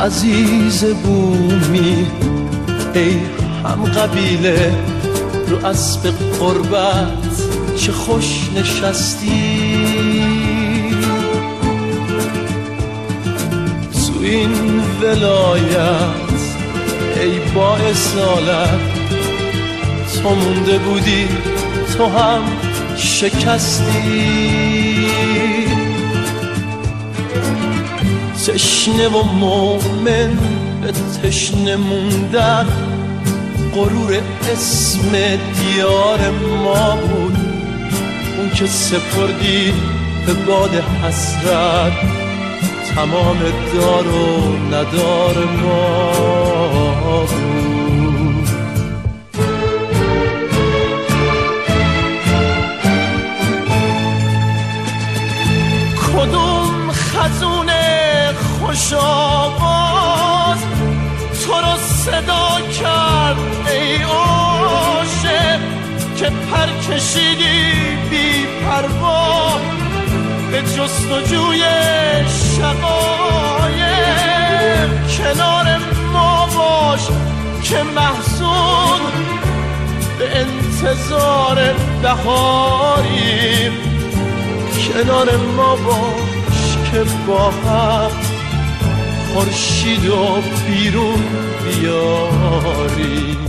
عزیز بومی ای هم قبیله رو اسب قربت چه خوش نشستی تو این ولایت ای با اصالت تو مونده بودی تو هم شکستی تشنه و مومن به تشنه موندن غرور اسم دیار ما بود اون که سپردی به باد حسرت تمام دار و ندار ما بود کدوم خزون خوش آواز تو رو صدا کرد ای عاشق که پر کشیدی بی پروا به جستجوی شقایق کنار ما باش که محزون به انتظار بهاریم کنار ما باش که با هم خورشید و بیرون بیاریم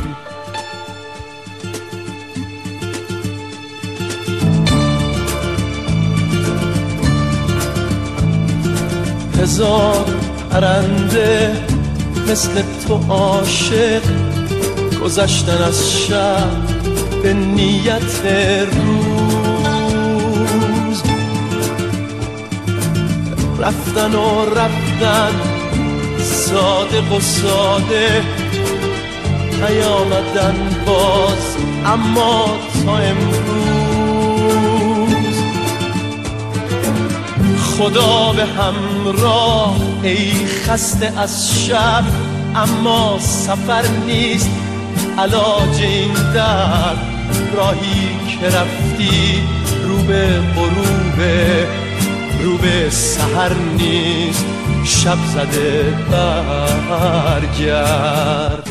هزار پرنده مثل تو عاشق گذشتن از شب به نیت روز رفتن و رفتن صادق و ساده نیامدن باز اما تا امروز خدا به همراه ای خسته از شب اما سفر نیست علاج این درد راهی که رفتی رو به غروبه رو به سحر نیست شب زده برگرد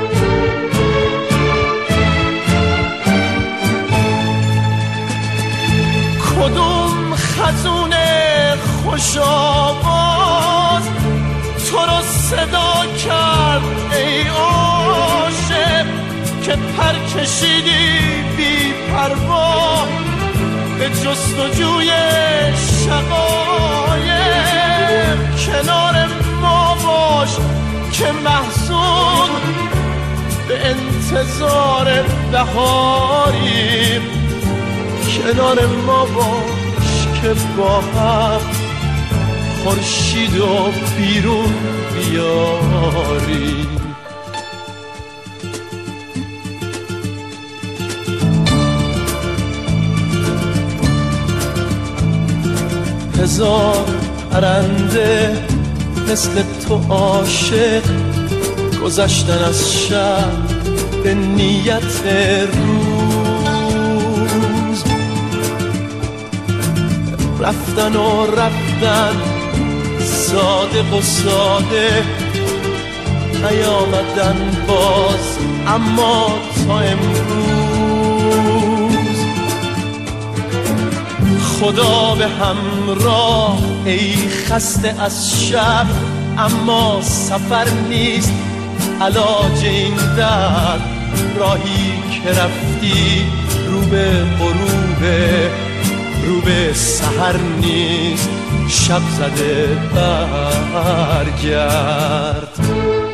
کدوم خزون خوش آواز تو رو صدا کرد ای عاشق که پر کشیدی بی پروا به جستجوی شقایق کنار ما باش که محزون به انتظار بهاریم کنار ما باش که با هم خورشید و بیرون بیاریم هزار پرنده مثل تو عاشق گذشتن از شب به نیت روز رفتن و رفتن صادق و ساده نیامدن باز اما تا امروز خدا به همراه ای خسته از شب اما سفر نیست علاج این درد راهی که رفتی رو به غروبه رو به سحر نیست شب زده برگرد